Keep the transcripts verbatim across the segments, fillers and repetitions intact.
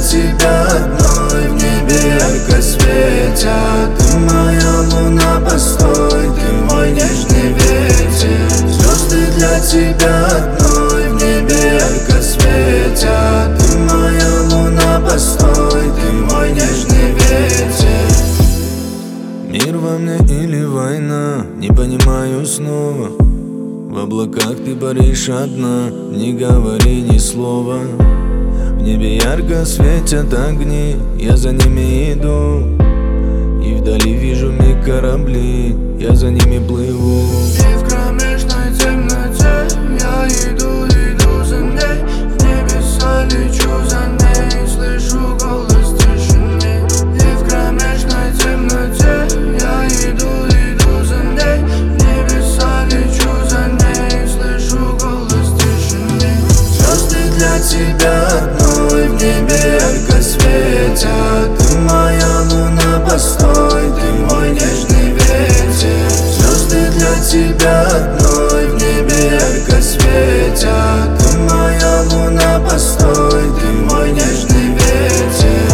тебя одной в небе ярко светят. Ты моя луна, постой, ты мой нежный ветер. Звезды для тебя одной в небе ярко светят. Ты моя луна, постой, ты мой нежный ветер. Мир во мне или война, не понимаю снова. В облаках ты паришь одна, не говори ни слова. В небе ярко светят огни, я за ними иду. И вдали вижу миг корабли, я за ними плыву. И в кромешной темноте я иду, иду за ней. В небеса лечу за ней, слышу голос тишины. И в кромешной темноте я иду, иду за ней. В небеса лечу за ней, слышу голос тишины. Звезды для тебя одной в небе ярко светят. Ты моя луна, постой, ты мой нежный ветер. Звезды для тебя одной в небе ярко светят. Ты моя луна, постой, ты мой нежный ветер.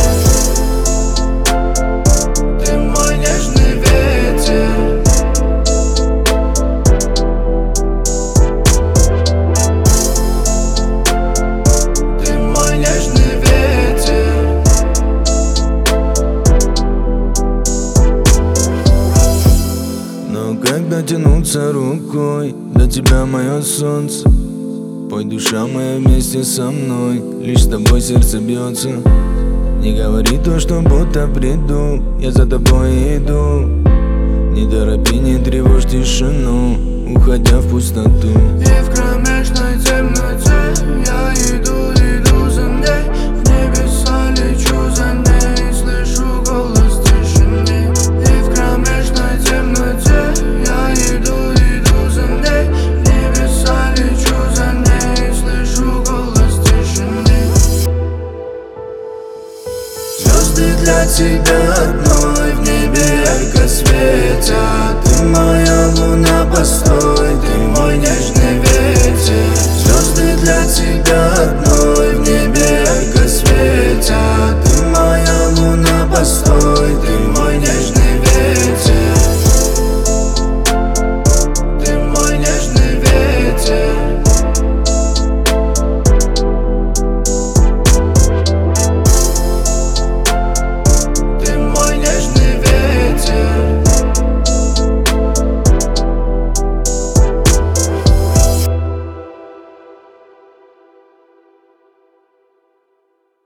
Ты мой нежный ветер. Ты мой нежный ветер. Но как дотянуться рукой до тебя, мое солнце? Пой, душа моя, вместе со мной, лишь с тобой сердце бьется. Не говори то, что будто приду, я за тобой иду. Не торопи, не тревожь тишину, уходя в пустоту. И в кромешной темноте я иду, иду за ней. В небеса лечу за ней, слышу голос тишины. И в кромешной темноте я иду, иду за ней. В небеса лечу за ней, слышу голос тишины. Звезды для тебя одной в небе ярко светят. Ты моя луна, постой, ты мой нежный